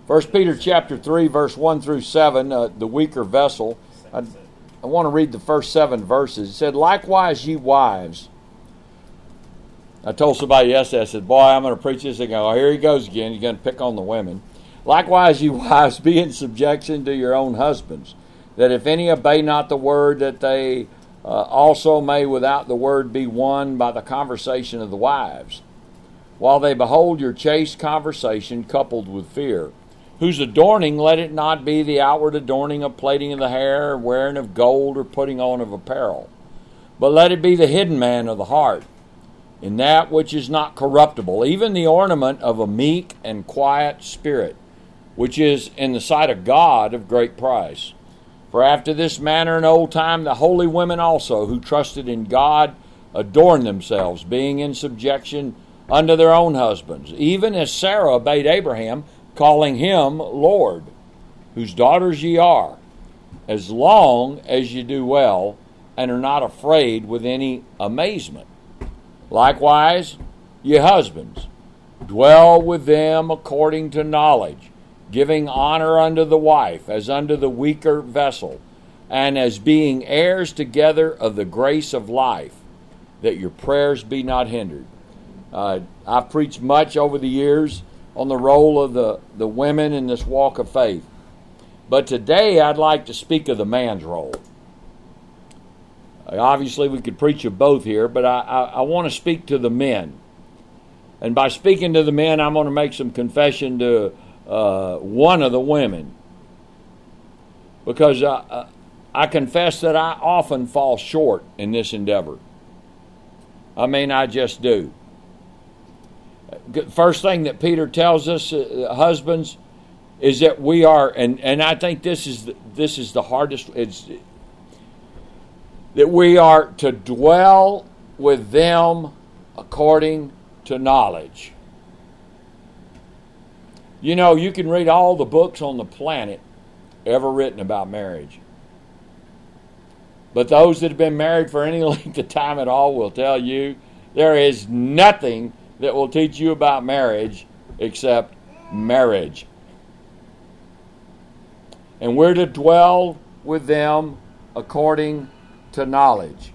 1 Peter chapter 3, verse 1 through 7, the weaker vessel. I want to read the first 7 verses. It said, "Likewise, ye wives." I told somebody yesterday, I said, boy, I'm going to preach this. They go, oh, here he goes again. He's going to pick on the women. "Likewise, ye wives, be in subjection to your own husbands, that if any obey not the word, that they also may without the word be won by the conversation of the wives, while they behold your chaste conversation coupled with fear, whose adorning let it not be the outward adorning of plaiting of the hair, or wearing of gold, or putting on of apparel, but let it be the hidden man of the heart, in that which is not corruptible, even the ornament of a meek and quiet spirit, which is in the sight of God of great price. For after this manner in old time the holy women also, who trusted in God, adorned themselves, being in subjection unto their own husbands, even as Sarah obeyed Abraham, calling him Lord, whose daughters ye are, as long as ye do well, and are not afraid with any amazement. Likewise, ye husbands, dwell with them according to knowledge, giving honor unto the wife as unto the weaker vessel, and as being heirs together of the grace of life, that your prayers be not hindered. I've preached much over the years on the role of the women in this walk of faith. But today I'd like to speak of the man's role. Obviously we could preach of both here, but I want to speak to the men. And by speaking to the men, I'm going to make some confession to one of the women. Because I confess that I often fall short in this endeavor. I mean, I just do. First thing that Peter tells us, husbands, is that we are, and I think this is the hardest. It's that we are to dwell with them according to knowledge. You know, you can read all the books on the planet ever written about marriage. But those that have been married for any length of time at all will tell you there is nothing that will teach you about marriage except marriage. And we're to dwell with them according to knowledge.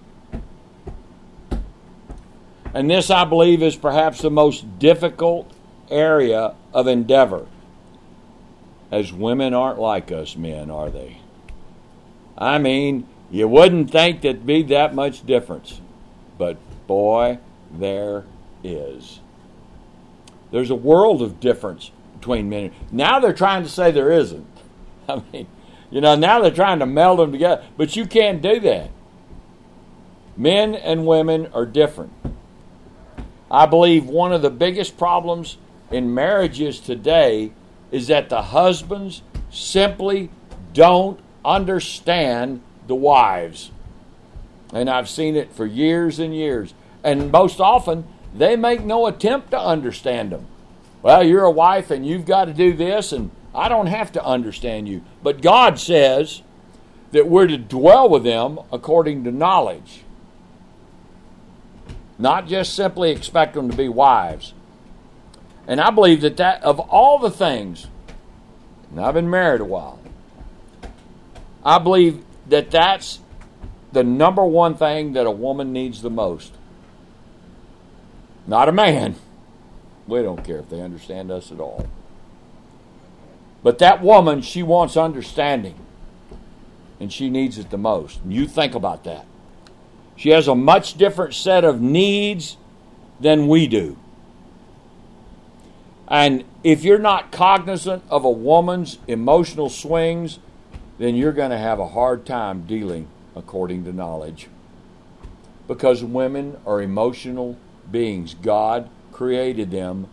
And this, I believe, is perhaps the most difficult area of endeavor. As women aren't like us men, are they? I mean, you wouldn't think there'd be that much difference. But boy, there is. There's a world of difference between men. Now they're trying to say there isn't. I mean, you know, now they're trying to meld them together. But you can't do that. Men and women are different. I believe one of the biggest problems in marriages today is that the husbands simply don't understand the wives. And I've seen it for years and years. And most often, they make no attempt to understand them. Well, you're a wife and you've got to do this, and I don't have to understand you. But God says that we're to dwell with them according to knowledge. Not just simply expect them to be wives. And I believe that of all the things, and I've been married a while, I believe that that's the number one thing that a woman needs the most. Not a man. We don't care if they understand us at all. But that woman, she wants understanding. And she needs it the most. And you think about that. She has a much different set of needs than we do. And if you're not cognizant of a woman's emotional swings, then you're going to have a hard time dealing according to knowledge. Because women are emotional beings. God created them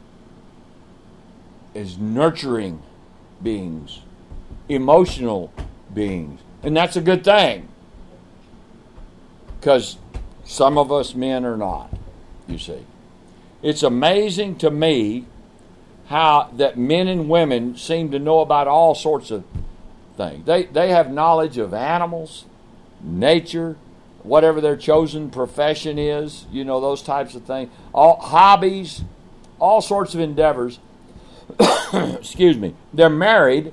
as nurturing beings, emotional beings. And that's a good thing. Because some of us men are not, you see. It's amazing to me how that men and women seem to know about all sorts of things. They have knowledge of animals, nature, whatever their chosen profession is, you know, those types of things. All hobbies, all sorts of endeavors. excuse me, they're married,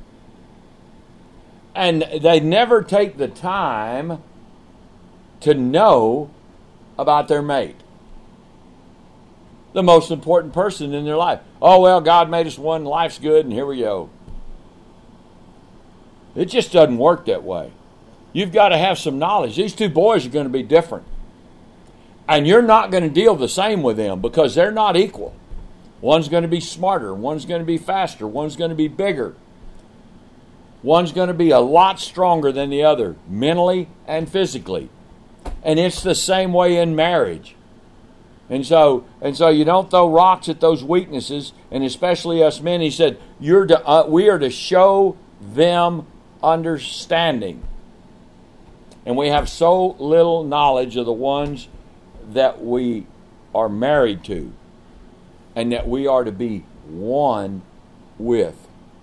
and they never take the time to know about their mate. The most important person in their life. Oh, well, God made us one, life's good, and here we go. It just doesn't work that way. You've got to have some knowledge. These two boys are going to be different. And you're not going to deal the same with them because they're not equal. One's going to be smarter. One's going to be faster. One's going to be bigger. One's going to be a lot stronger than the other, mentally and physically. And it's the same way in marriage. And so you don't throw rocks at those weaknesses, and especially us men. He said, we are to show them understanding. And we have so little knowledge of the ones that we are married to and that we are to be one with.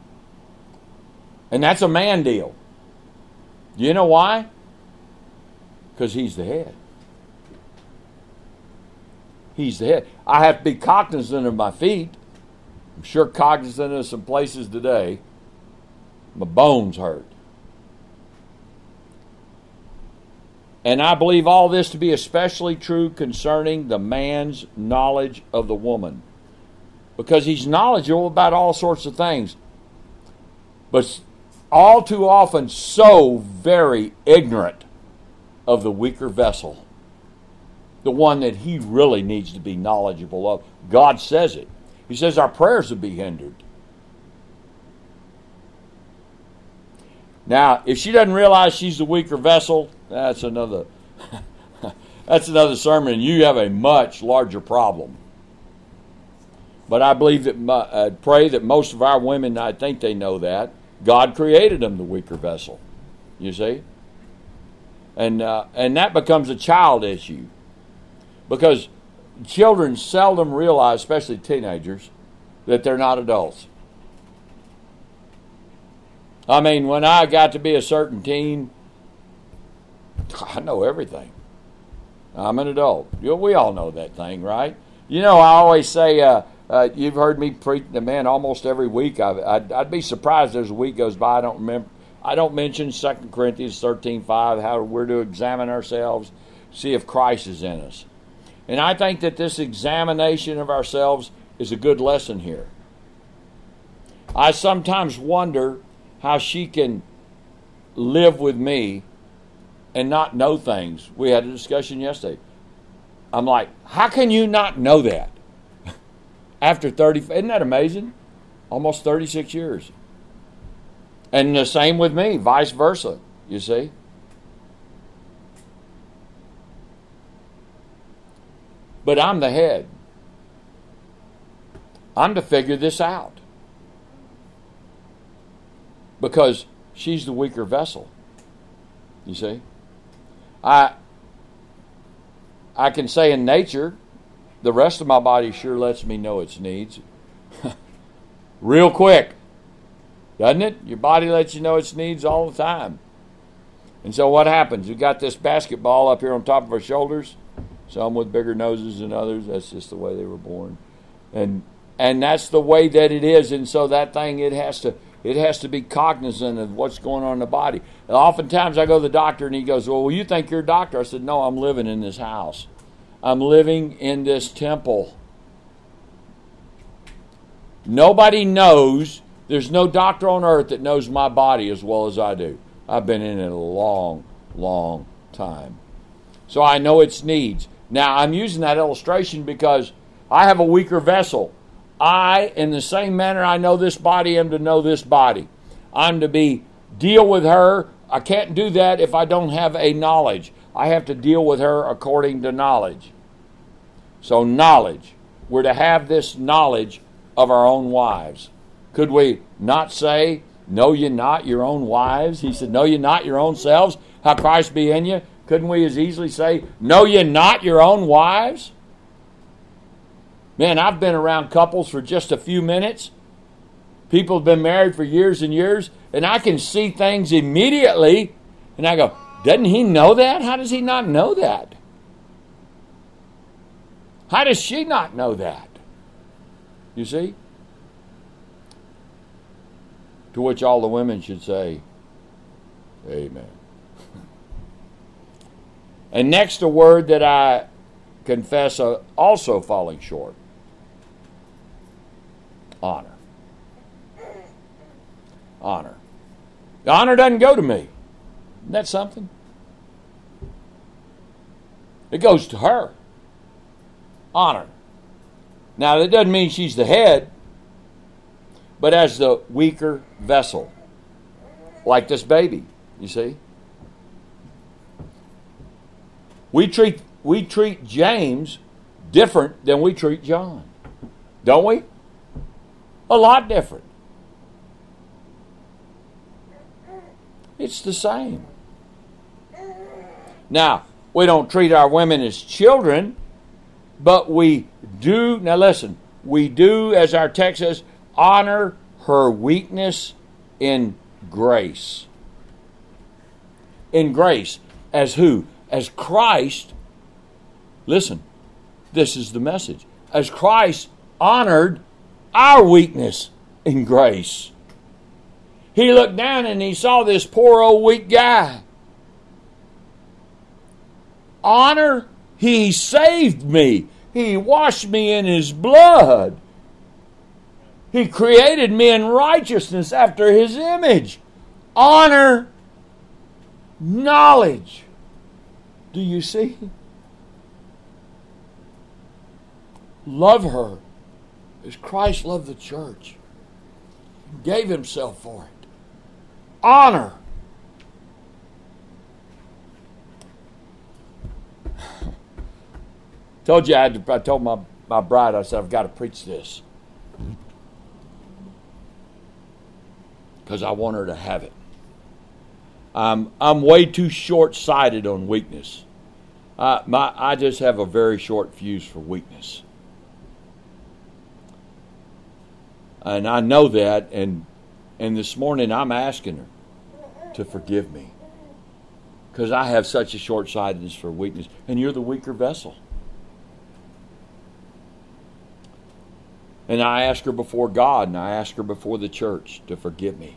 And that's a man deal. Do you know why? Because he's the head. He's the head. I have to be cognizant of my feet. I'm sure cognizant of some places today. My bones hurt. And I believe all this to be especially true concerning the man's knowledge of the woman. Because he's knowledgeable about all sorts of things. But all too often so very ignorant of the weaker vessel. The one that he really needs to be knowledgeable of. God says it. He says our prayers will be hindered. Now, if she doesn't realize she's the weaker vessel, that's another sermon. You have a much larger problem. But I believe that, pray that most of our women, I think they know that, God created them the weaker vessel. You see? And that becomes a child issue. Because children seldom realize, especially teenagers, that they're not adults. I mean, when I got to be a certain teen, I know everything. I'm an adult. We all know that thing, right? You know, I always say, you've heard me preach to men almost every week. I'd be surprised as a week goes by. I don't mention 2 Corinthians 13:5, how we're to examine ourselves, see if Christ is in us. And I think that this examination of ourselves is a good lesson here. I sometimes wonder how she can live with me and not know things. We had a discussion yesterday. I'm like, how can you not know that? After 30, isn't that amazing? Almost 36 years. And the same with me, vice versa, you see. But I'm the head. I'm to figure this out. Because she's the weaker vessel. You see? I can say in nature, the rest of my body sure lets me know its needs. Real quick. Doesn't it? Your body lets you know its needs all the time. And so what happens? We got this basketball up here on top of our shoulders. Some with bigger noses than others. That's just the way they were born. And that's the way that it is. And so that thing, it has to be cognizant of what's going on in the body. And oftentimes I go to the doctor and he goes, well, you think you're a doctor? I said, no, I'm living in this house. I'm living in this temple. Nobody knows. There's no doctor on earth that knows my body as well as I do. I've been in it a long, long time. So I know its needs. Now, I'm using that illustration because I have a weaker vessel. I, in the same manner I know this body, am to know this body. I'm to deal with her. I can't do that if I don't have a knowledge. I have to deal with her according to knowledge. So knowledge. We're to have this knowledge of our own wives. Could we not say, know ye not your own wives? He said, know ye not your own selves, how Christ be in you? Couldn't we as easily say, know ye not your own wives? Man, I've been around couples for just a few minutes. People have been married for years and years, and I can see things immediately, and I go, doesn't he know that? How does he not know that? How does she not know that? You see? To which all the women should say, amen. And next, a word that I confess also falling short. Honor. Honor. The honor doesn't go to me. Isn't that something? It goes to her. Honor. Now, that doesn't mean she's the head, but as the weaker vessel. Like this baby, you see? We treat James different than we treat John. Don't we? A lot different. It's the same. Now, we don't treat our women as children, but we do, now listen, we do, as our text says, honor her weakness in grace. In grace. As who? As Christ, listen, this is the message. As Christ honored our weakness in grace. He looked down and he saw this poor old weak guy. Honor, he saved me. He washed me in his blood. He created me in righteousness after his image. Honor, knowledge. Do you see? Love her as Christ loved the church. He gave himself for it. Honor. Told you I told my bride, I said, I've got to preach this. Because I want her to have it. I'm way too short-sighted on weakness. I just have a very short fuse for weakness. And I know that, and this morning I'm asking her to forgive me. Because I have such a short-sightedness for weakness. And you're the weaker vessel. And I ask her before God, and I ask her before the church to forgive me.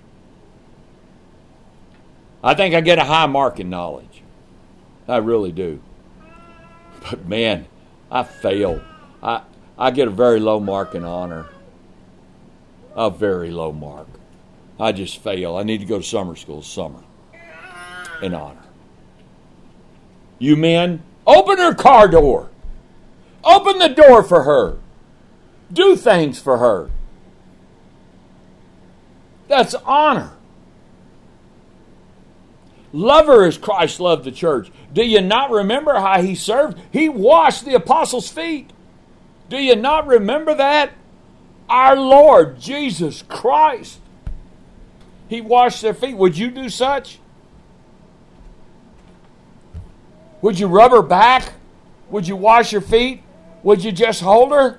I think I get a high mark in knowledge. I really do. But man, I fail. I get a very low mark in honor. A very low mark. I just fail. I need to go to summer school summer in honor. You men, open her car door. Open the door for her. Do things for her. That's honor. Love her as Christ loved the church. Do you not remember how he served? He washed the apostles' feet. Do you not remember that? Our Lord Jesus Christ. He washed their feet. Would you do such? Would you rub her back? Would you wash her feet? Would you just hold her?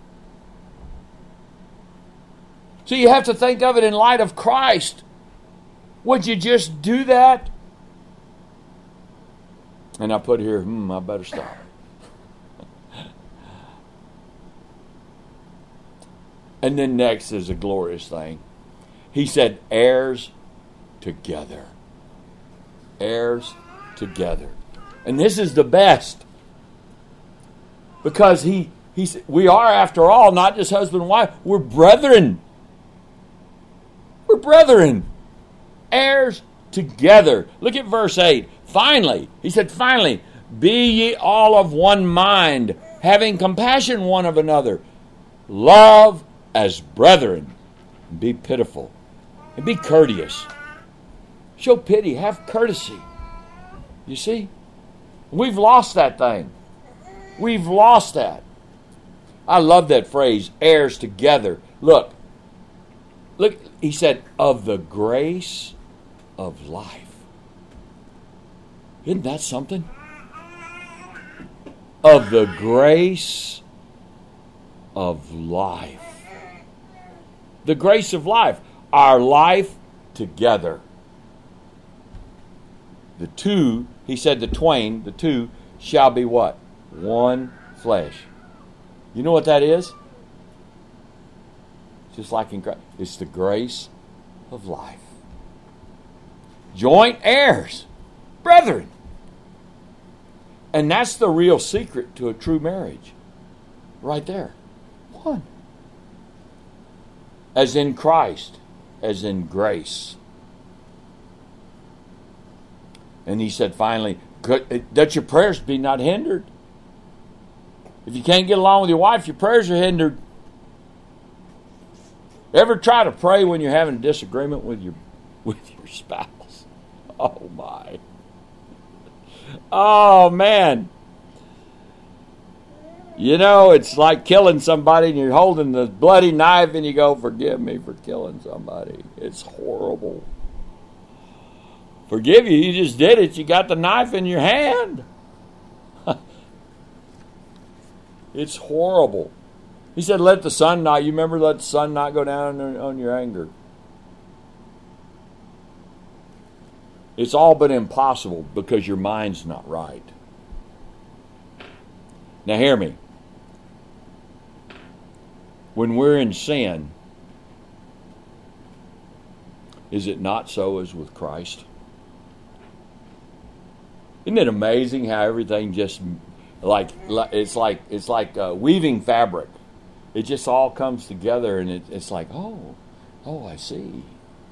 So you have to think of it in light of Christ. Would you just do that? And I put here, I better stop. And then next is a glorious thing. He said, heirs together. Heirs together. And this is the best. Because he said, we are, after all, not just husband and wife, we're brethren. We're brethren. Heirs together. Look at verse 8. Finally, he said, finally, be ye all of one mind, having compassion one of another. Love as brethren. Be pitiful. And be courteous. Show pity. Have courtesy. You see? We've lost that thing. We've lost that. I love that phrase, heirs together. Look, he said, of the grace of life. Isn't that something? Of the grace of life. The grace of life. Our life together. The two, he said the twain, the two, shall be what? One flesh. You know what that is? Just like in Christ. It's the grace of life. Joint heirs, brethren. And that's the real secret to a true marriage. Right there. One. As in Christ, as in grace. And he said finally, that your prayers be not hindered. If you can't get along with your wife, your prayers are hindered. Ever try to pray when you're having a disagreement with your spouse? Oh my. Oh man. You know, it's like killing somebody and you're holding the bloody knife and you go, forgive me for killing somebody. It's horrible. Forgive you, you just did it. You got the knife in your hand. It's horrible. He said, let the sun not, you remember, let the sun not go down on your anger. It's all but impossible because your mind's not right. Now hear me. When we're in sin, is it not so as with Christ? Isn't it amazing how everything just it's like weaving fabric? It just all comes together, and it's like, oh, I see.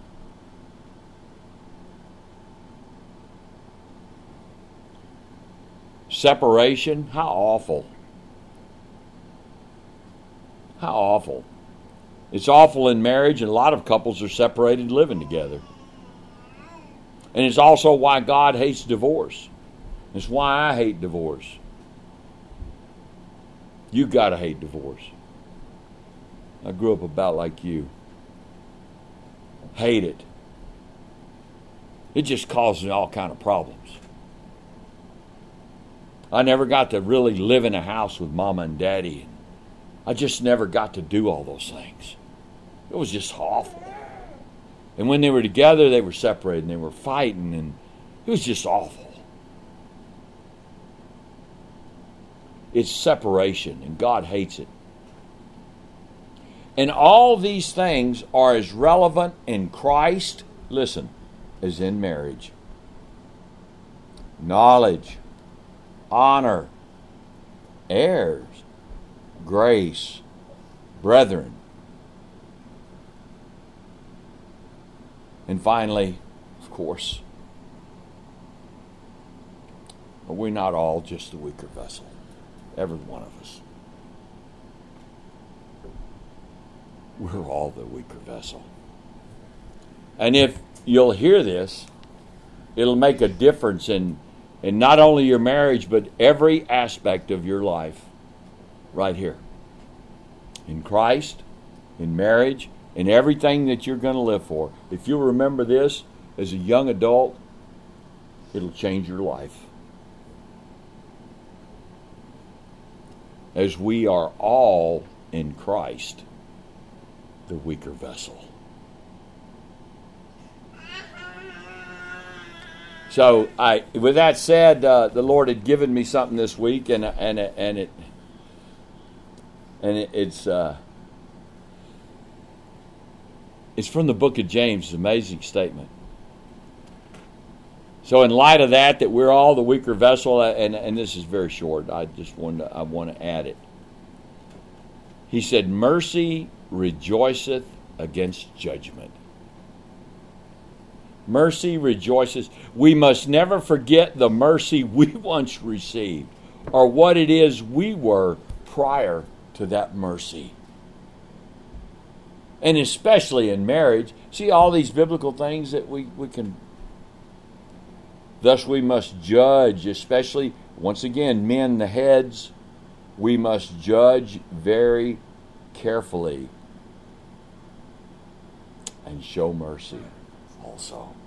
Separation, how awful. How awful. It's awful in marriage, and a lot of couples are separated living together. And it's also why God hates divorce. It's why I hate divorce. You got to hate divorce. I grew up about like you. Hate it. It just causes me all kind of problems. I never got to really live in a house with Mama and Daddy. I just never got to do all those things. It was just awful. And when they were together, they were separated and they were fighting, and it was just awful. It's separation, and God hates it. And all these things are as relevant in Christ, listen, as in marriage. Knowledge, honor, heirs, grace, brethren. And finally, of course, we're not all just the weaker vessel. Every one of us. We're all the weaker vessel. And if you'll hear this, it'll make a difference in not only your marriage, but every aspect of your life right here. In Christ, in marriage, in everything that you're going to live for. If you'll remember this as a young adult, it'll change your life. As we are all in Christ, the weaker vessel. So, with that said, the Lord had given me something this week, it's from the book of James. It's an amazing statement. So, in light of that we're all the weaker vessel, and this is very short. I want to add it. He said, "Mercy rejoiceth against judgment." Mercy rejoices. We must never forget the mercy we once received, or what it is we were prior to that mercy. And especially in marriage, see all these biblical things that we can. Thus we must judge, especially, once again, men, the heads, we must judge very carefully and show mercy also.